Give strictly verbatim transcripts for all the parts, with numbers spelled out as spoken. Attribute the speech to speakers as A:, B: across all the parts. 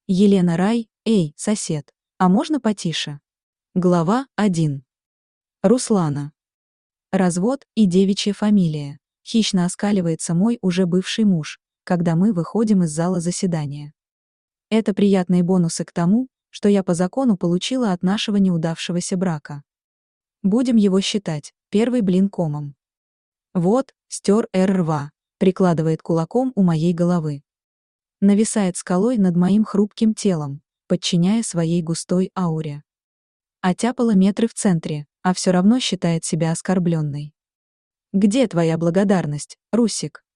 A: Елена Рай, эй, сосед, а можно потише? Глава один. Руслана. Развод и девичья фамилия. Хищно оскаливается мой уже бывший муж, когда мы выходим из зала заседания. Это приятные бонусы к тому, что я по закону получила от нашего неудавшегося брака. Будем его считать, первый блин комом. Вот, стер эр-рва, прикладывает кулаком у моей головы. Нависает скалой над моим хрупким телом, подчиняя своей густой ауре. Оттяпала метры в центре, а все равно считает себя оскорбленной. «Где твоя благодарность, Русик?»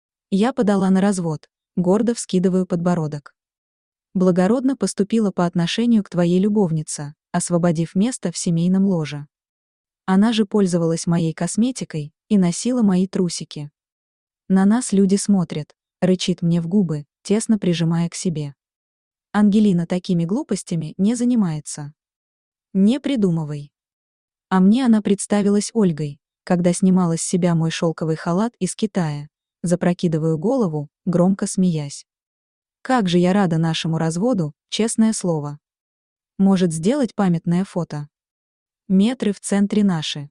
A: Я подала на развод, гордо вскидываю подбородок. Благородно поступила по отношению к твоей любовнице, освободив место в семейном ложе. Она же пользовалась моей косметикой и носила мои трусики. На нас люди смотрят, рычит мне в губы, тесно прижимая к себе. Ангелина такими глупостями не занимается. Не придумывай. А мне она представилась Ольгой, когда снимала с себя мой шелковый халат из Китая, запрокидываю голову, громко смеясь. Как же я рада нашему разводу, честное слово. Может сделать памятное фото? Метры в центре наши.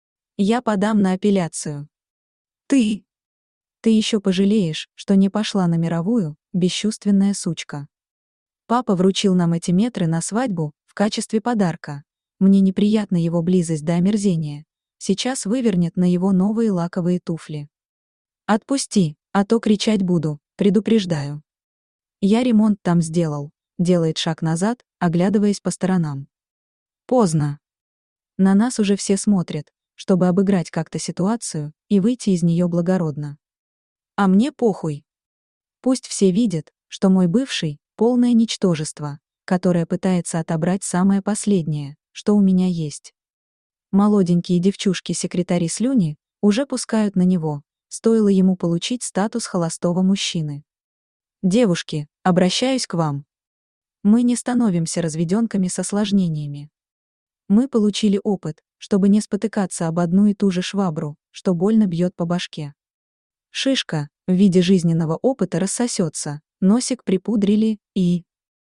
A: Я подам на апелляцию. Ты! Ты еще пожалеешь, что не пошла на мировую, бесчувственная сучка. Папа вручил нам эти метры на свадьбу в качестве подарка. Мне неприятна его близость до омерзения. Сейчас вывернет на его новые лаковые туфли. Отпусти, а то кричать буду, предупреждаю. Я ремонт там сделал. Делает шаг назад, оглядываясь по сторонам. Поздно. На нас уже все смотрят, чтобы обыграть как-то ситуацию и выйти из нее благородно. А мне похуй. Пусть все видят, что мой бывший — полное ничтожество, которое пытается отобрать самое последнее, что у меня есть. Молоденькие девчушки-секретари слюни уже пускают на него, стоило ему получить статус холостого мужчины. Девушки, обращаюсь к вам. Мы не становимся разведенками с осложнениями. Мы получили опыт, чтобы не спотыкаться об одну и ту же швабру, что больно бьет по башке. Шишка в виде жизненного опыта рассосется, носик припудрили и...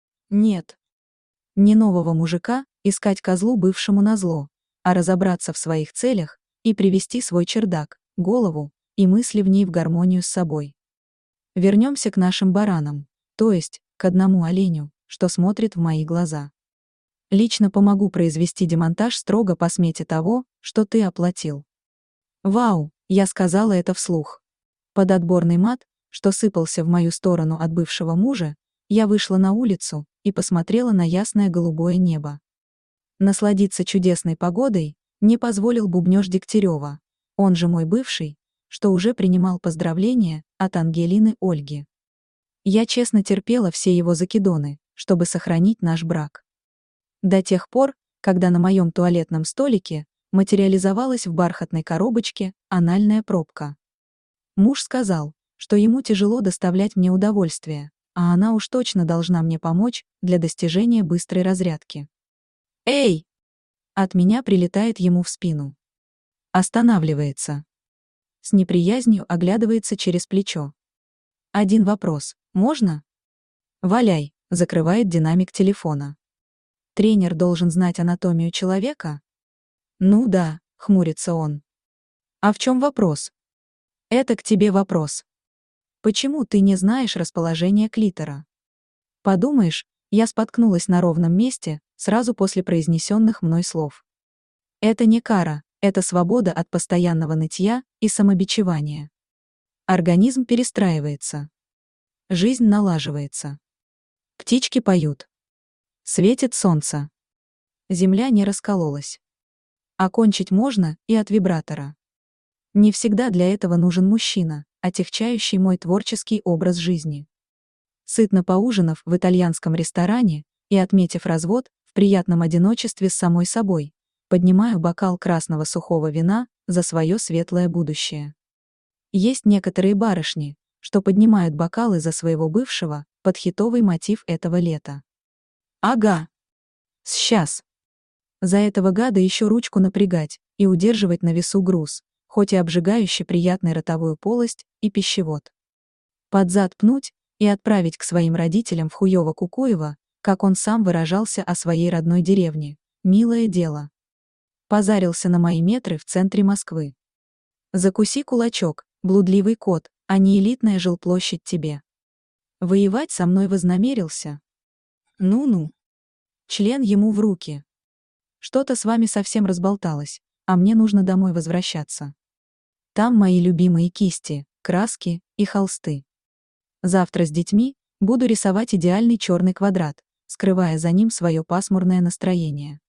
A: Нет. Не нового мужика искать козлу бывшему назло, а разобраться в своих целях и привести свой чердак, голову и мысли в ней в гармонию с собой. Вернемся к нашим баранам, то есть к одному оленю, что смотрит в мои глаза. Лично помогу произвести демонтаж строго по смете того, что ты оплатил. Вау, я сказала это вслух. Под отборный мат, что сыпался в мою сторону от бывшего мужа, я вышла на улицу и посмотрела на ясное голубое небо. Насладиться чудесной погодой не позволил бубнёж Дегтярева, он же мой бывший, что уже принимал поздравления от Ангелины Ольги. Я честно терпела все его закидоны, чтобы сохранить наш брак. До тех пор, когда на моем туалетном столике материализовалась в бархатной коробочке анальная пробка. Муж сказал, что ему тяжело доставлять мне удовольствие, а она уж точно должна мне помочь для достижения быстрой разрядки. «Эй!» От меня прилетает ему в спину. Останавливается. С неприязнью оглядывается через плечо. «Один вопрос, можно?» «Валяй», закрывает динамик телефона. «Тренер должен знать анатомию человека?» «Ну да», хмурится он. «А в чем вопрос?» «Это к тебе вопрос. Почему ты не знаешь расположение клитора?» Подумаешь, я споткнулась на ровном месте сразу после произнесенных мной слов. Это не кара, это свобода от постоянного нытья и самобичевания. Организм перестраивается. Жизнь налаживается. Птички поют. Светит солнце. Земля не раскололась. Окончить можно и от вибратора. Не всегда для этого нужен мужчина, отягчающий мой творческий образ жизни. Сытно поужинав в итальянском ресторане и отметив развод в приятном одиночестве с самой собой, поднимаю бокал красного сухого вина за свое светлое будущее. Есть некоторые барышни, что поднимают бокалы за своего бывшего под хитовый мотив этого лета. Ага. Сейчас. За этого гада еще ручку напрягать и удерживать на весу груз, хоть и обжигающе приятный ротовую полость и пищевод. Под зад пнуть И отправить к своим родителям в Хуёво-Кукуево, как он сам выражался о своей родной деревне. Милое дело. Позарился на мои метры в центре Москвы. Закуси кулачок, блудливый кот, а не элитная жилплощадь тебе. Воевать со мной вознамерился? Ну-ну. Член ему в руки. Что-то с вами совсем разболталось, а мне нужно домой возвращаться. Там мои любимые кисти, краски и холсты. Завтра с детьми буду рисовать идеальный черный квадрат, скрывая за ним свое пасмурное настроение.